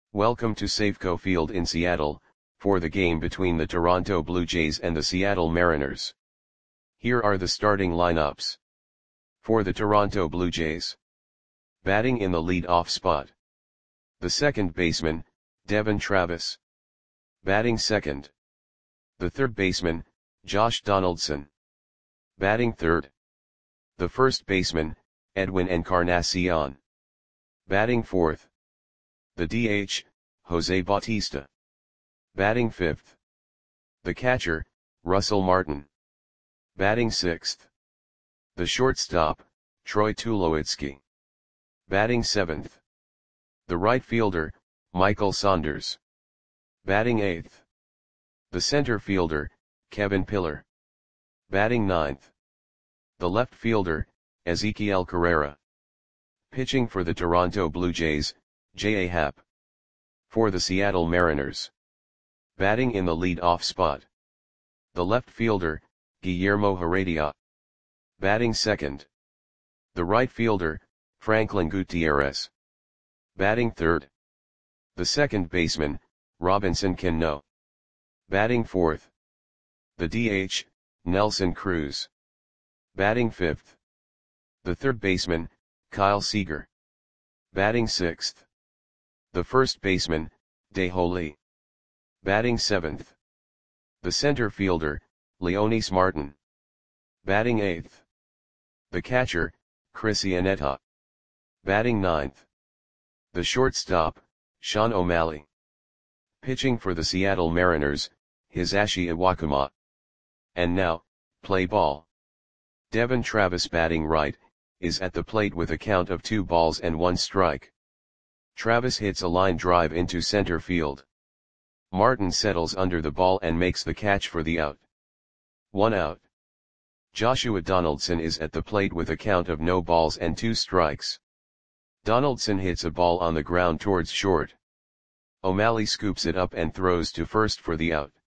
Welcome to Safeco Field in Seattle, for the game between the Toronto Blue Jays and the Seattle Mariners. Here are the starting lineups. For the Toronto Blue Jays. Batting in the lead-off spot. The second baseman, Devon Travis. Batting second. The third baseman, Josh Donaldson. Batting third. The first baseman, Edwin Encarnacion. Batting fourth. The DH, Jose Bautista. Batting fifth. The catcher, Russell Martin. Batting sixth. The shortstop, Troy Tulowitzki. Batting seventh. The right fielder, Michael Saunders. Batting eighth. The center fielder, Kevin Pillar. Batting ninth. The left fielder, Ezequiel Carrera. Pitching for the Toronto Blue Jays, J.A. Happ. For the Seattle Mariners. Batting in the lead-off spot. The left fielder, Guillermo Heredia. Batting second. The right fielder, Franklin Gutierrez. Batting third. The second baseman, Robinson Cano. Batting fourth. The DH, Nelson Cruz. Batting fifth. The third baseman, Kyle Seager. Batting sixth. The first baseman, Dae-Ho Lee. Batting seventh. The center fielder, Leonys Martin. Batting eighth. The catcher, Chris Iannetta. Batting ninth. The shortstop, Sean O'Malley. Pitching for the Seattle Mariners, Hisashi Iwakuma. And now, play ball. Devon Travis batting right, is at the plate with a count of 2 balls and 1 strike. Travis hits a line drive into center field. Martin settles under the ball and makes the catch for the out. 1 out. Joshua Donaldson is at the plate with a count of no balls and 2 strikes. Donaldson hits a ball on the ground towards short. O'Malley scoops it up and throws to first for the out.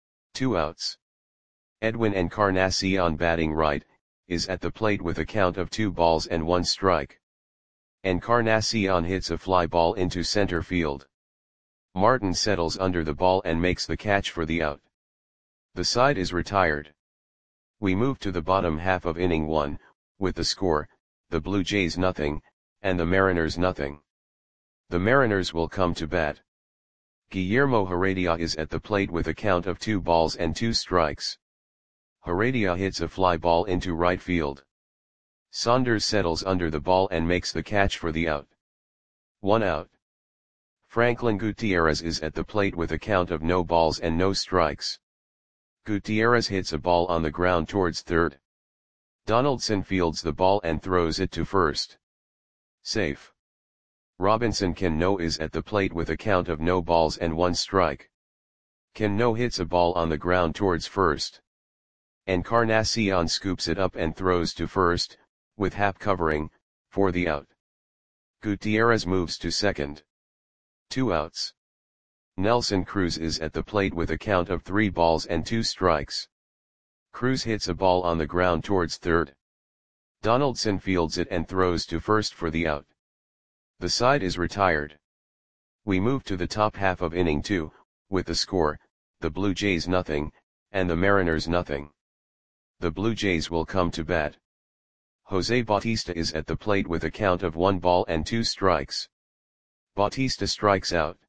2 outs. Edwin Encarnacion batting right, is at the plate with a count of 2 balls and 1 strike. Encarnacion hits a fly ball into center field. Martin settles under the ball and makes the catch for the out. The side is retired. We move to the bottom half of inning 1, with the score, the Blue Jays nothing, and the Mariners nothing. The Mariners will come to bat. Guillermo Heredia is at the plate with a count of 2 balls and 2 strikes. Heredia hits a fly ball into right field. Saunders settles under the ball and makes the catch for the out. 1 out. Franklin Gutierrez is at the plate with a count of no balls and no strikes. Gutierrez hits a ball on the ground towards third. Donaldson fields the ball and throws it to first. Safe. Robinson Cano is at the plate with a count of no balls and 1 strike. Cano hits a ball on the ground towards first. Encarnacion scoops it up and throws to first, with Happ covering, for the out. Gutierrez moves to second. 2 outs. Nelson Cruz is at the plate with a count of 3 balls and 2 strikes. Cruz hits a ball on the ground towards third. Donaldson fields it and throws to first for the out. The side is retired. We move to the top half of inning 2, with the score, the Blue Jays nothing, and the Mariners nothing. The Blue Jays will come to bat. Jose Bautista is at the plate with a count of 1 ball and 2 strikes. Bautista strikes out.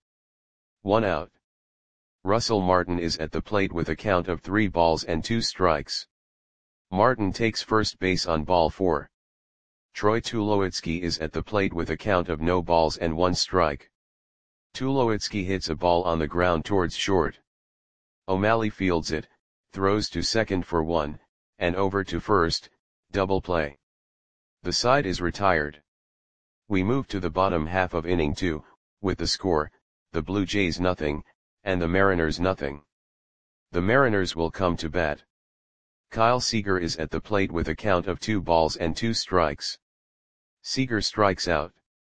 1 out. Russell Martin is at the plate with a count of 3 balls and 2 strikes. Martin takes first base on ball 4. Troy Tulowitzki is at the plate with a count of no balls and 1 strike. Tulowitzki hits a ball on the ground towards short. O'Malley fields it, throws to second for 1, and over to first, double play. The side is retired. We move to the bottom half of inning 2, with the score, the Blue Jays nothing, and the Mariners nothing. The Mariners will come to bat. Kyle Seager is at the plate with a count of 2 balls and 2 strikes. Seager strikes out.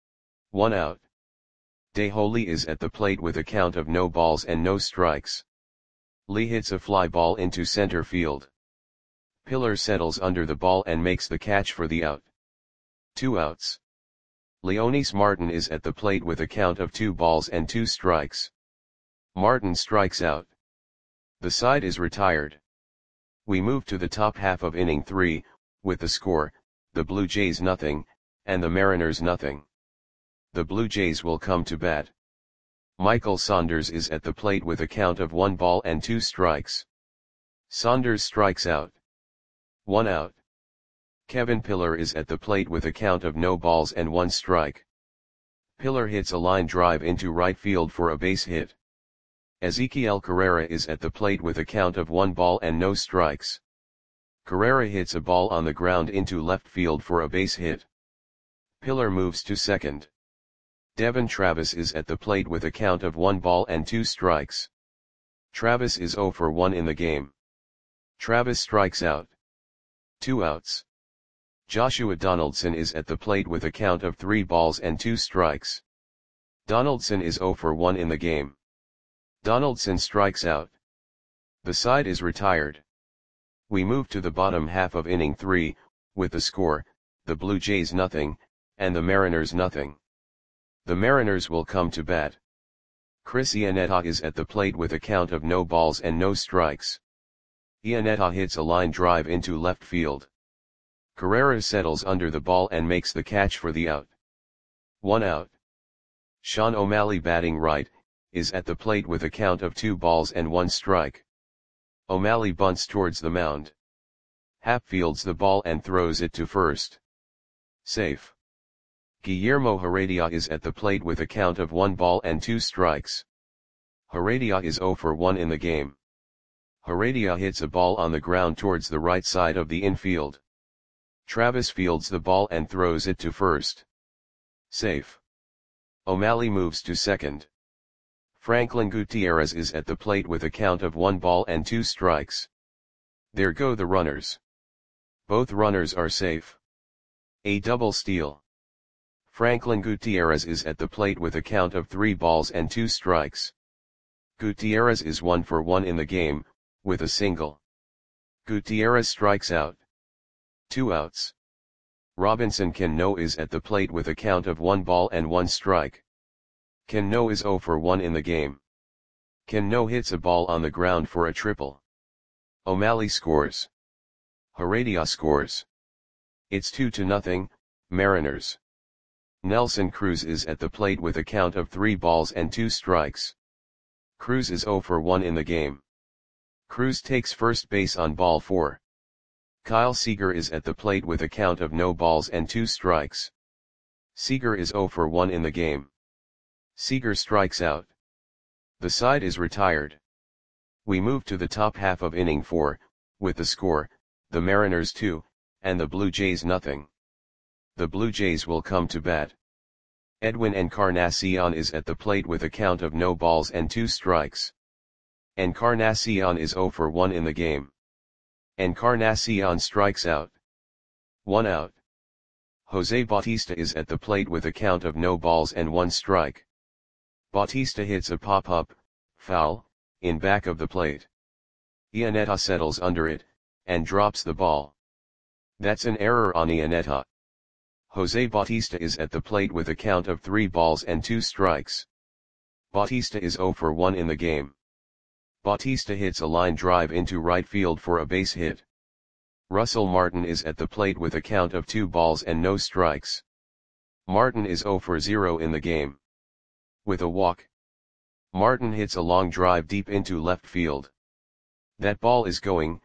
1 out. Dae-Ho Lee is at the plate with a count of no balls and no strikes. Lee hits a fly ball into center field. Pillar settles under the ball and makes the catch for the out. 2 outs. Leonys Martin is at the plate with a count of 2 balls and 2 strikes. Martin strikes out. The side is retired. We move to the top half of inning 3, with the score, the Blue Jays nothing, and the Mariners nothing. The Blue Jays will come to bat. Michael Saunders is at the plate with a count of 1 ball and 2 strikes. Saunders strikes out. 1 out. Kevin Pillar is at the plate with a count of no balls and 1 strike. Pillar hits a line drive into right field for a base hit. Ezequiel Carrera is at the plate with a count of 1 ball and no strikes. Carrera hits a ball on the ground into left field for a base hit. Pillar moves to second. Devon Travis is at the plate with a count of 1 ball and 2 strikes. Travis is 0 for 1 in the game. Travis strikes out. 2 outs. Joshua Donaldson is at the plate with a count of 3 balls and 2 strikes. Donaldson is 0 for 1 in the game. Donaldson strikes out. The side is retired. We move to the bottom half of inning 3, with the score, the Blue Jays nothing, and the Mariners nothing. The Mariners will come to bat. Chris Iannetta is at the plate with a count of no balls and no strikes. Iannetta hits a line drive into left field. Carrera settles under the ball and makes the catch for the out. 1 out. Sean O'Malley batting right, is at the plate with a count of 2 balls and 1 strike. O'Malley bunts towards the mound. Happ fields the ball and throws it to first. Safe. Guillermo Heredia is at the plate with a count of 1 ball and 2 strikes. Heredia is 0 for 1 in the game. Heredia hits a ball on the ground towards the right side of the infield. Travis fields the ball and throws it to first. Safe. O'Malley moves to second. Franklin Gutierrez is at the plate with a count of 1 ball and 2 strikes. There go the runners. Both runners are safe. A double steal. Franklin Gutierrez is at the plate with a count of 3 balls and 2 strikes. Gutierrez is 1 for 1 in the game, with a single. Gutierrez strikes out. 2 outs. Robinson Cano is at the plate with a count of 1 ball and 1 strike. Cano is 0 for 1 in the game. Cano hits a ball on the ground for a triple. O'Malley scores. Heredia scores. It's 2-0, Mariners. Nelson Cruz is at the plate with a count of 3 balls and 2 strikes. Cruz is 0 for 1 in the game. Cruz takes first base on ball 4. Kyle Seager is at the plate with a count of no balls and 2 strikes. Seager is 0 for 1 in the game. Seager strikes out. The side is retired. We move to the top half of inning 4, with the score, the Mariners 2, and the Blue Jays nothing. The Blue Jays will come to bat. Edwin Encarnacion is at the plate with a count of no balls and 2 strikes. Encarnacion is 0 for 1 in the game. Encarnacion strikes out. 1 out. Jose Bautista is at the plate with a count of no balls and 1 strike. Bautista hits a pop-up, foul, in back of the plate. Iannetta settles under it, and drops the ball. That's an error on Iannetta. Jose Bautista is at the plate with a count of 3 balls and 2 strikes. Bautista is 0 for 1 in the game. Bautista hits a line drive into right field for a base hit. Russell Martin is at the plate with a count of 2 balls and no strikes. Martin is 0 for 0 in the game. With a walk. Martin hits a long drive deep into left field. That ball is gone.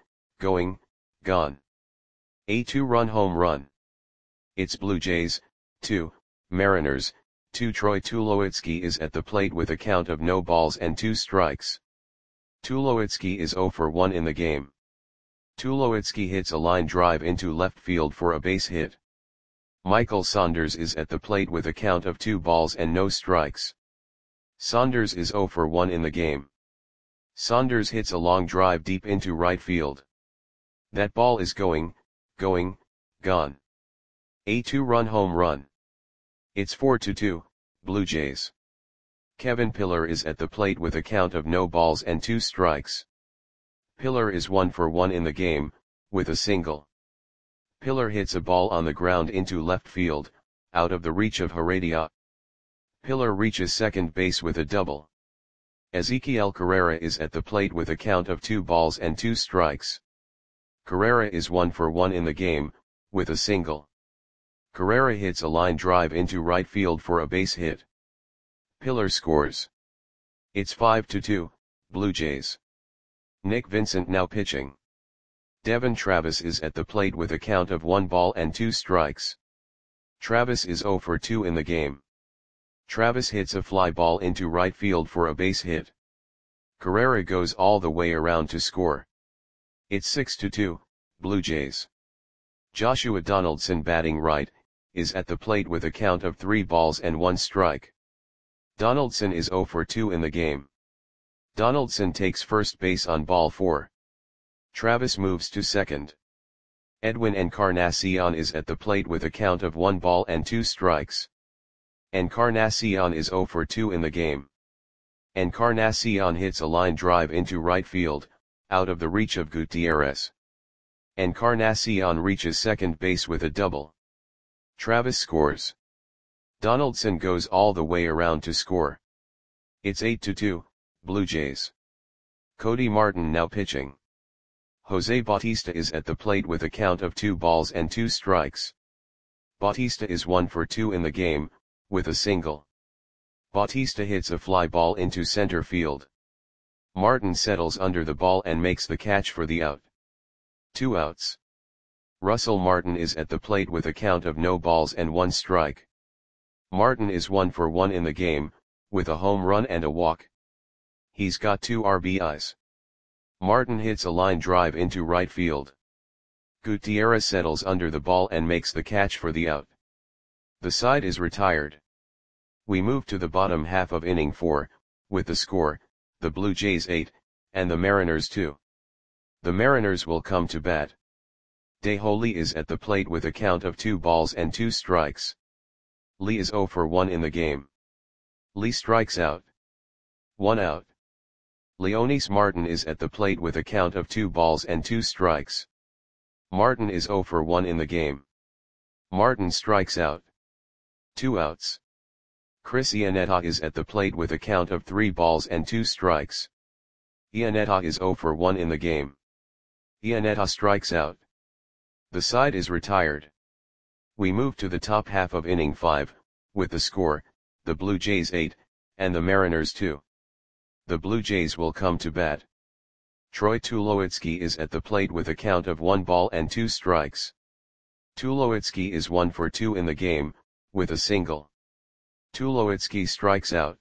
A 2-run home run. It's Blue Jays, 2, Mariners, 2. Troy Tulowitzki is at the plate with a count of no balls and 2 strikes. Tulowitzki is 0 for 1 in the game. Tulowitzki hits a line drive into left field for a base hit. Michael Saunders is at the plate with a count of 2 balls and no strikes. Saunders is 0 for 1 in the game. Saunders hits a long drive deep into right field. That ball is gone. A 2-run home run. It's 4-2, Blue Jays. Kevin Pillar is at the plate with a count of no balls and 2 strikes. Pillar is 1 for 1 in the game, with a single. Pillar hits a ball on the ground into left field, out of the reach of Heredia. Pillar reaches second base with a double. Ezequiel Carrera is at the plate with a count of 2 balls and 2 strikes. Carrera is 1 for 1 in the game, with a single. Carrera hits a line drive into right field for a base hit. Pillar scores. It's 5-2, Blue Jays. Nick Vincent now pitching. Devon Travis is at the plate with a count of 1 ball and 2 strikes. Travis is 0 for 2 in the game. Travis hits a fly ball into right field for a base hit. Carrera goes all the way around to score. It's 6-2, Blue Jays. Joshua Donaldson batting right, is at the plate with a count of 3 balls and 1 strike. Donaldson is 0 for 2 in the game. Donaldson takes first base on ball 4. Travis moves to second. Edwin Encarnacion is at the plate with a count of 1 ball and 2 strikes. Encarnacion is 0 for 2 in the game. Encarnacion hits a line drive into right field, out of the reach of Gutierrez. Encarnacion reaches second base with a double. Travis scores. Donaldson goes all the way around to score. It's 8-2, Blue Jays. Cody Martin now pitching. Jose Bautista is at the plate with a count of 2 balls and 2 strikes. Bautista is 1 for 2 in the game, with a single. Bautista hits a fly ball into center field. Martin settles under the ball and makes the catch for the out. 2 outs. Russell Martin is at the plate with a count of no balls and 1 strike. Martin is 1 for 1 in the game, with a home run and a walk. He's got 2 RBIs. Martin hits a line drive into right field. Gutierrez settles under the ball and makes the catch for the out. The side is retired. We move to the bottom half of inning 4, with the score, the Blue Jays 8, and the Mariners 2. The Mariners will come to bat. Daeho Lee is at the plate with a count of 2 balls and 2 strikes. Lee is 0 for 1 in the game. Lee strikes out. 1 out. Leonys Martin is at the plate with a count of 2 balls and 2 strikes. Martin is 0 for 1 in the game. Martin strikes out. 2 outs. Chris Iannetta is at the plate with a count of 3 balls and 2 strikes. Iannetta is 0 for 1 in the game. Iannetta strikes out. The side is retired. We move to the top half of inning 5, with the score, the Blue Jays 8, and the Mariners 2. The Blue Jays will come to bat. Troy Tulowitzki is at the plate with a count of 1 ball and 2 strikes. Tulowitzki is 1 for 2 in the game, with a single. Tulowitzki strikes out.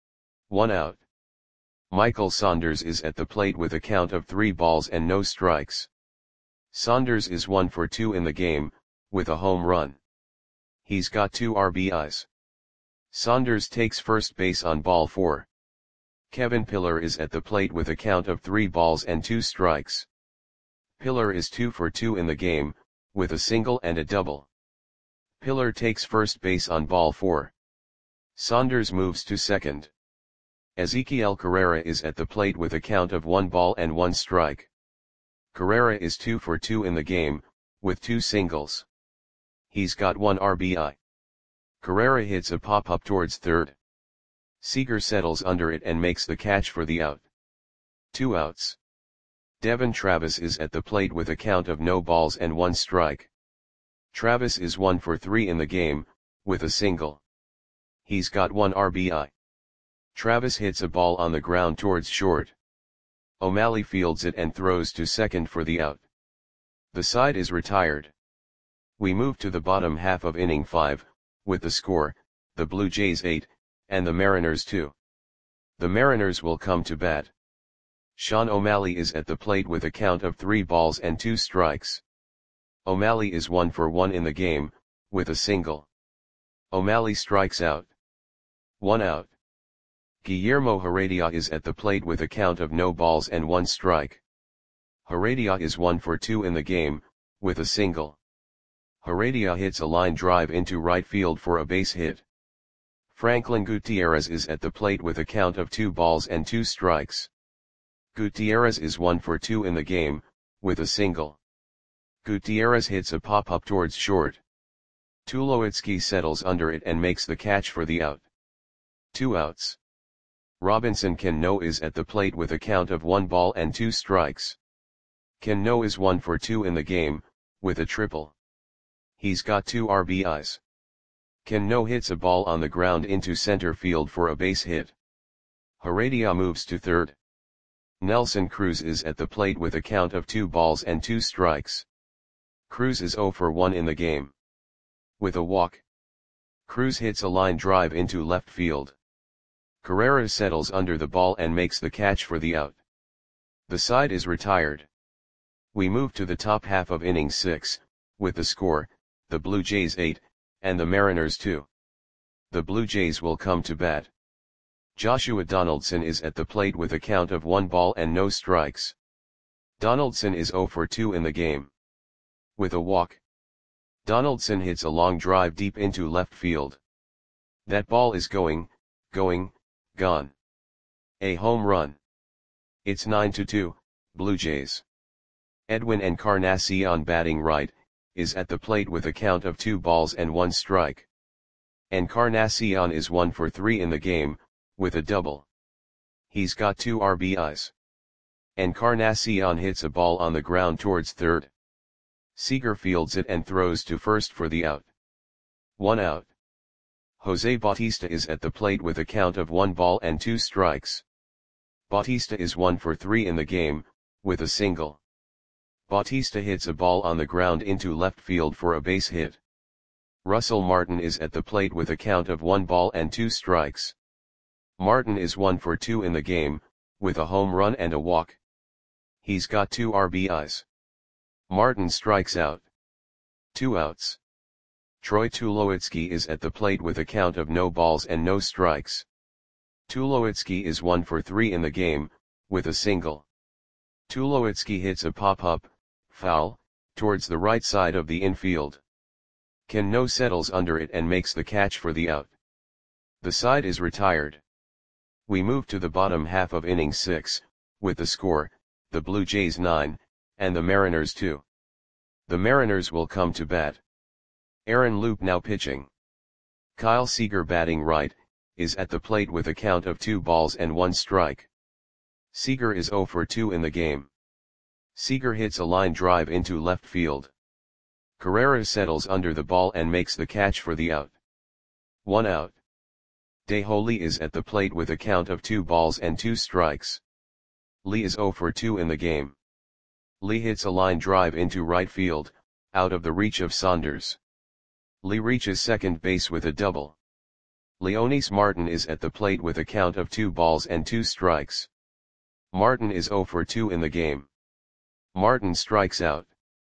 1 out. Michael Saunders is at the plate with a count of 3 balls and no strikes. Saunders is 1 for 2 in the game, with a home run. He's got 2 RBIs. Saunders takes first base on ball 4. Kevin Pillar is at the plate with a count of 3 balls and 2 strikes. Pillar is 2 for 2 in the game, with a single and a double. Pillar takes first base on ball 4. Saunders moves to second. Ezequiel Carrera is at the plate with a count of 1 ball and 1 strike. Carrera is 2 for 2 in the game, with 2 singles. He's got 1 RBI. Carrera hits a pop-up towards third. Seager settles under it and makes the catch for the out. 2 outs. Devon Travis is at the plate with a count of no balls and 1 strike. Travis is 1 for 3 in the game, with a single. He's got 1 RBI. Travis hits a ball on the ground towards short. O'Malley fields it and throws to second for the out. The side is retired. We move to the bottom half of inning 5, with the score, the Blue Jays 8, and the Mariners 2. The Mariners will come to bat. Sean O'Malley is at the plate with a count of 3 balls and 2 strikes. O'Malley is 1 for 1 in the game, with a single. O'Malley strikes out. 1 out. Guillermo Heredia is at the plate with a count of no balls and 1 strike. Heredia is 1 for 2 in the game, with a single. Heredia hits a line drive into right field for a base hit. Franklin Gutierrez is at the plate with a count of 2 balls and 2 strikes. Gutierrez is 1 for 2 in the game, with a single. Gutierrez hits a pop-up towards short. Tulowitzki settles under it and makes the catch for the out. 2 outs. Robinson Cano is at the plate with a count of 1 ball and 2 strikes. Cano is 1 for 2 in the game, with a triple. He's got 2 RBIs. Cano hits a ball on the ground into center field for a base hit. Heredia moves to third. Nelson Cruz is at the plate with a count of 2 balls and 2 strikes. Cruz is 0 for 1 in the game. With a walk, Cruz hits a line drive into left field. Carrera settles under the ball and makes the catch for the out. The side is retired. We move to the top half of inning 6, with the score, the Blue Jays 8, and the Mariners 2. The Blue Jays will come to bat. Joshua Donaldson is at the plate with a count of 1 ball and no strikes. Donaldson is 0 for 2 in the game. With a walk, Donaldson hits a long drive deep into left field. That ball is going, gone. A home run. It's 9-2, Blue Jays. Edwin Encarnacion, batting right, is at the plate with a count of 2 balls and 1 strike. Encarnacion is 1 for 3 in the game, with a double. He's got 2 RBIs. Encarnacion hits a ball on the ground towards third. Seager fields it and throws to first for the out. 1 out. Jose Bautista is at the plate with a count of 1 ball and 2 strikes. Bautista is 1 for 3 in the game, with a single. Bautista hits a ball on the ground into left field for a base hit. Russell Martin is at the plate with a count of 1 ball and 2 strikes. Martin is 1 for 2 in the game, with a home run and a walk. He's got 2 RBIs. Martin strikes out. 2 outs. Troy Tulowitzki is at the plate with a count of no balls and no strikes. Tulowitzki is 1 for 3 in the game, with a single. Tulowitzki hits a pop-up, foul, towards the right side of the infield. Cano settles under it and makes the catch for the out. The side is retired. We move to the bottom half of inning 6, with the score, the Blue Jays 9, and the Mariners 2. The Mariners will come to bat. Aaron Loup now pitching. Kyle Seager, batting right, is at the plate with a count of 2 balls and 1 strike. Seager is 0 for 2 in the game. Seager hits a line drive into left field. Carrera settles under the ball and makes the catch for the out. 1 out. Dae-Ho Lee is at the plate with a count of 2 balls and 2 strikes. Lee is 0 for 2 in the game. Lee hits a line drive into right field, out of the reach of Saunders. Lee reaches second base with a double. Leonys Martin is at the plate with a count of 2 balls and 2 strikes. Martin is 0 for 2 in the game. Martin strikes out.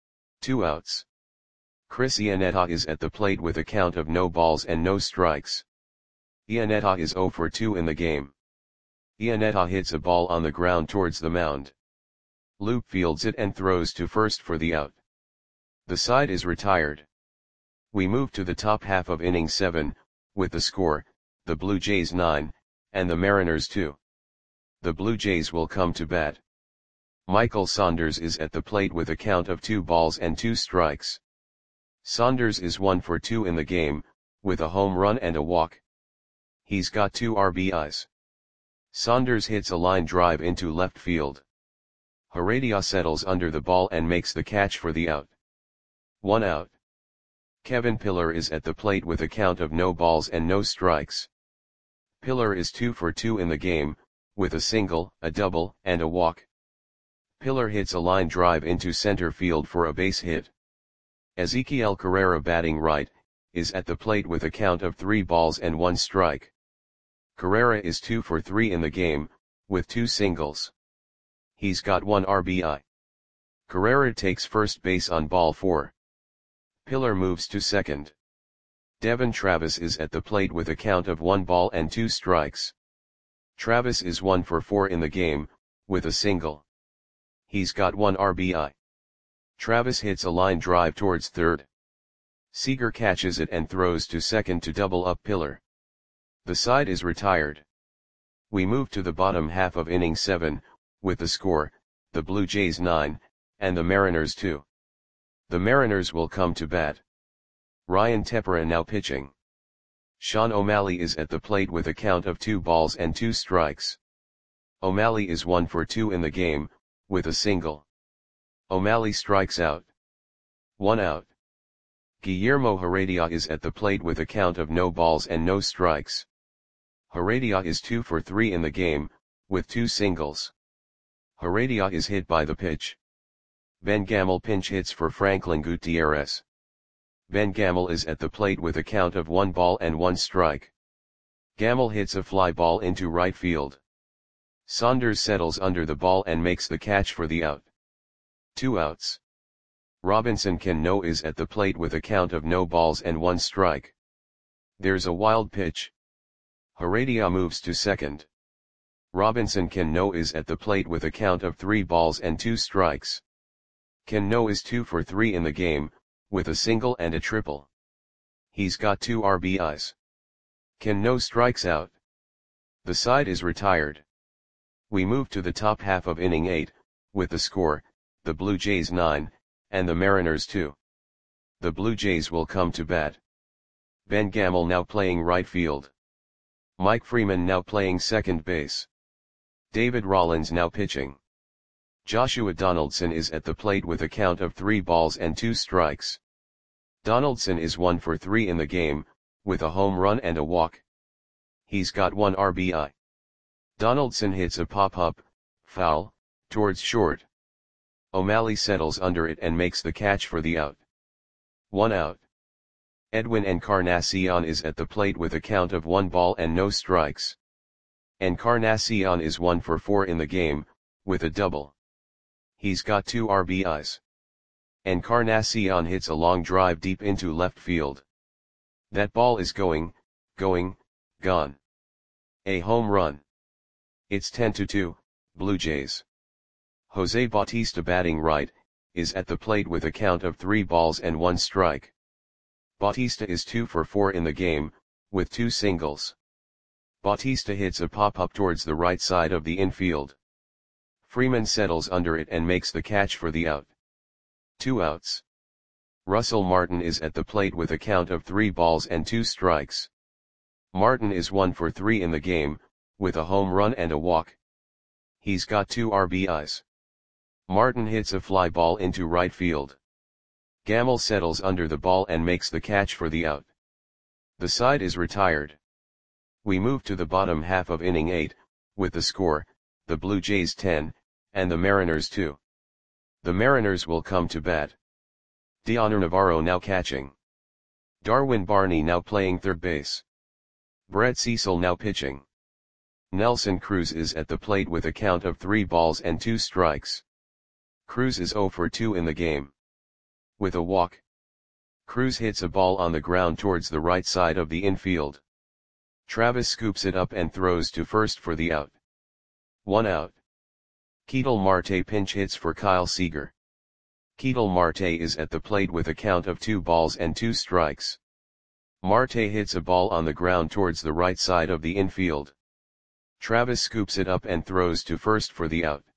2 outs. Chris Iannetta is at the plate with a count of no balls and no strikes. Iannetta is 0 for 2 in the game. Iannetta hits a ball on the ground towards the mound. Loup fields it and throws to first for the out. The side is retired. We move to the top half of inning 7, with the score, the Blue Jays 9, and the Mariners 2. The Blue Jays will come to bat. Michael Saunders is at the plate with a count of 2 balls and 2 strikes. Saunders is 1 for 2 in the game, with a home run and a walk. He's got 2 RBIs. Saunders hits a line drive into left field. Heredia settles under the ball and makes the catch for the out. 1 out. Kevin Pillar is at the plate with a count of no balls and no strikes. Pillar is 2 for 2 in the game, with a single, a double, and a walk. Pillar hits a line drive into center field for a base hit. Ezequiel Carrera, batting right, is at the plate with a count of 3 balls and 1 strike. Carrera is 2 for 3 in the game, with 2 singles. He's got 1 RBI. Carrera takes first base on ball 4. Pillar moves to second. Devon Travis is at the plate with a count of 1 ball and 2 strikes. Travis is 1 for 4 in the game, with a single. He's got 1 RBI. Travis hits a line drive towards third. Seager catches it and throws to second to double up Pillar. The side is retired. We move to the bottom half of inning 7, with the score, the Blue Jays 9, and the Mariners 2. The Mariners will come to bat. Ryan Tepera now pitching. Sean O'Malley is at the plate with a count of 2 balls and 2 strikes. O'Malley is 1 for 2 in the game, with a single. O'Malley strikes out. 1 out. Guillermo Heredia is at the plate with a count of no balls and no strikes. Heredia is 2 for 3 in the game, with 2 singles. Heredia is hit by the pitch. Ben Gamel pinch hits for Franklin Gutierrez. Ben Gamel is at the plate with a count of 1 ball and 1 strike. Gamel hits a fly ball into right field. Saunders settles under the ball and makes the catch for the out. 2 outs. Robinson Cano is at the plate with a count of no balls and 1 strike. There's a wild pitch. Heredia moves to second. Robinson Cano is at the plate with a count of 3 balls and 2 strikes. Cano is 2 for 3 in the game, with a single and a triple. He's got 2 RBIs. Cano strikes out. The side is retired. We move to the top half of inning 8, with the score, the Blue Jays 9, and the Mariners 2. The Blue Jays will come to bat. Ben Gamel now playing right field. Mike Freeman now playing second base. David Rollins now pitching. Joshua Donaldson is at the plate with a count of 3 balls and 2 strikes. Donaldson is 1 for 3 in the game, with a home run and a walk. He's got 1 RBI. Donaldson hits a pop-up, foul, towards short. O'Malley settles under it and makes the catch for the out. 1 out. Edwin Encarnacion is at the plate with a count of 1 ball and no strikes. Encarnacion is 1 for 4 in the game, with a double. He's got 2 RBIs. Encarnacion hits a long drive deep into left field. That ball is going, gone. A home run. It's 10-2, Blue Jays. Jose Bautista batting right, is at the plate with a count of 3 balls and 1 strike. Bautista is 2 for 4 in the game, with 2 singles. Bautista hits a pop-up towards the right side of the infield. Freeman settles under it and makes the catch for the out. 2 outs. Russell Martin is at the plate with a count of 3 balls and 2 strikes. Martin is 1 for 3 in the game, with a home run and a walk. He's got 2 RBIs. Martin hits a fly ball into right field. Gamel settles under the ball and makes the catch for the out. The side is retired. We move to the bottom half of inning 8, with the score, the Blue Jays 10, and the Mariners 2. The Mariners will come to bat. Dioner Navarro now catching. Darwin Barney now playing third base. Brett Cecil now pitching. Nelson Cruz is at the plate with a count of 3 balls and 2 strikes. Cruz is 0 for 2 in the game. With a walk. Cruz hits a ball on the ground towards the right side of the infield. Travis scoops it up and throws to first for the out. 1 out. Ketel Marte pinch hits for Kyle Seager. Ketel Marte is at the plate with a count of 2 balls and 2 strikes. Marte hits a ball on the ground towards the right side of the infield. Travis scoops it up and throws to first for the out.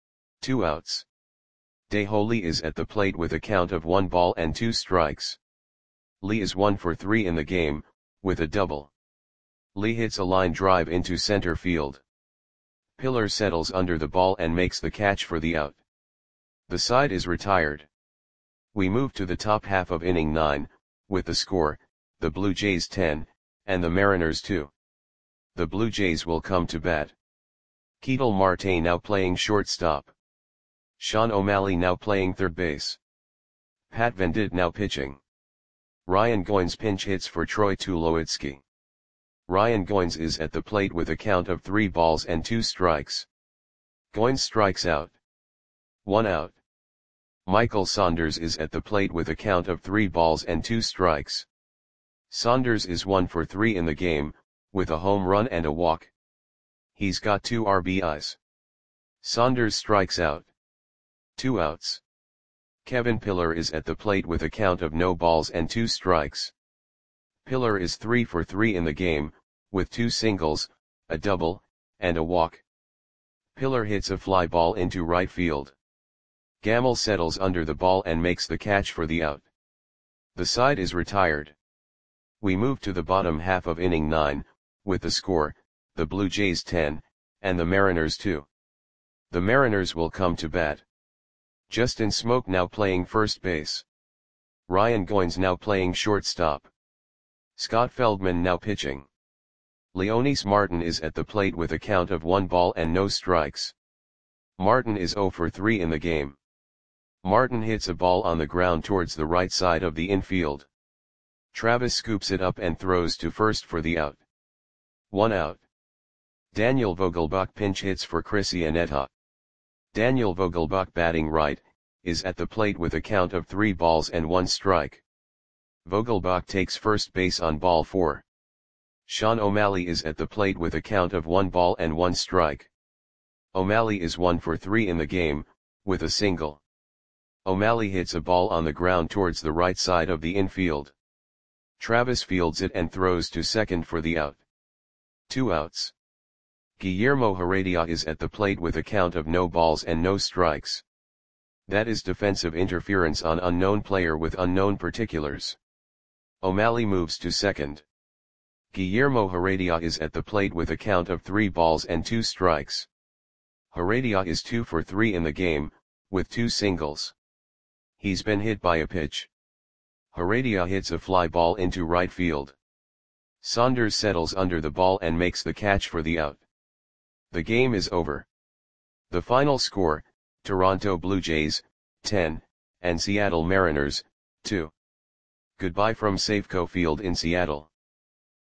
2 outs. Dae-Ho Lee is at the plate with a count of 1 ball and 2 strikes. Lee is 1 for 3 in the game, with a double. Lee hits a line drive into center field. Pillar settles under the ball and makes the catch for the out. The side is retired. We move to the top half of inning 9, with the score, the Blue Jays 10, and the Mariners 2. The Blue Jays will come to bat. Ketel Marte now playing shortstop. Sean O'Malley now playing third base. Pat Venditte now pitching. Ryan Goins pinch hits for Troy Tulowitzki. Ryan Goins is at the plate with a count of 3 balls and 2 strikes. Goins strikes out. 1 out. Michael Saunders is at the plate with a count of 3 balls and 2 strikes. Saunders is 1 for 3 in the game, with a home run and a walk. He's got 2 RBIs. Saunders strikes out. 2 outs. Kevin Pillar is at the plate with a count of no balls and 2 strikes. Pillar is 3 for 3 in the game, with 2 singles, a double, and a walk. Pillar hits a fly ball into right field. Gamel settles under the ball and makes the catch for the out. The side is retired. We move to the bottom half of inning 9, with the score, the Blue Jays 10, and the Mariners 2. The Mariners will come to bat. Justin Smoke now playing first base. Ryan Goins now playing shortstop. Scott Feldman now pitching. Leonys Martin is at the plate with a count of 1 ball and no strikes. Martin is 0 for 3 in the game. Martin hits a ball on the ground towards the right side of the infield. Travis scoops it up and throws to first for the out. 1 out. Daniel Vogelbach pinch hits for Chris Iannetta. Daniel Vogelbach batting right, is at the plate with a count of 3 balls and 1 strike. Vogelbach takes first base on ball 4. Sean O'Malley is at the plate with a count of 1 ball and 1 strike. O'Malley is 1 for 3 in the game, with a single. O'Malley hits a ball on the ground towards the right side of the infield. Travis fields it and throws to second for the out. 2 outs. Guillermo Heredia is at the plate with a count of no balls and no strikes. That is defensive interference on unknown player with unknown particulars. O'Malley moves to second. Guillermo Heredia is at the plate with a count of 3 balls and 2 strikes. Heredia is 2 for 3 in the game, with 2 singles. He's been hit by a pitch. Heredia hits a fly ball into right field. Saunders settles under the ball and makes the catch for the out. The game is over. The final score, Toronto Blue Jays, 10, and Seattle Mariners, 2. Goodbye from Safeco Field in Seattle.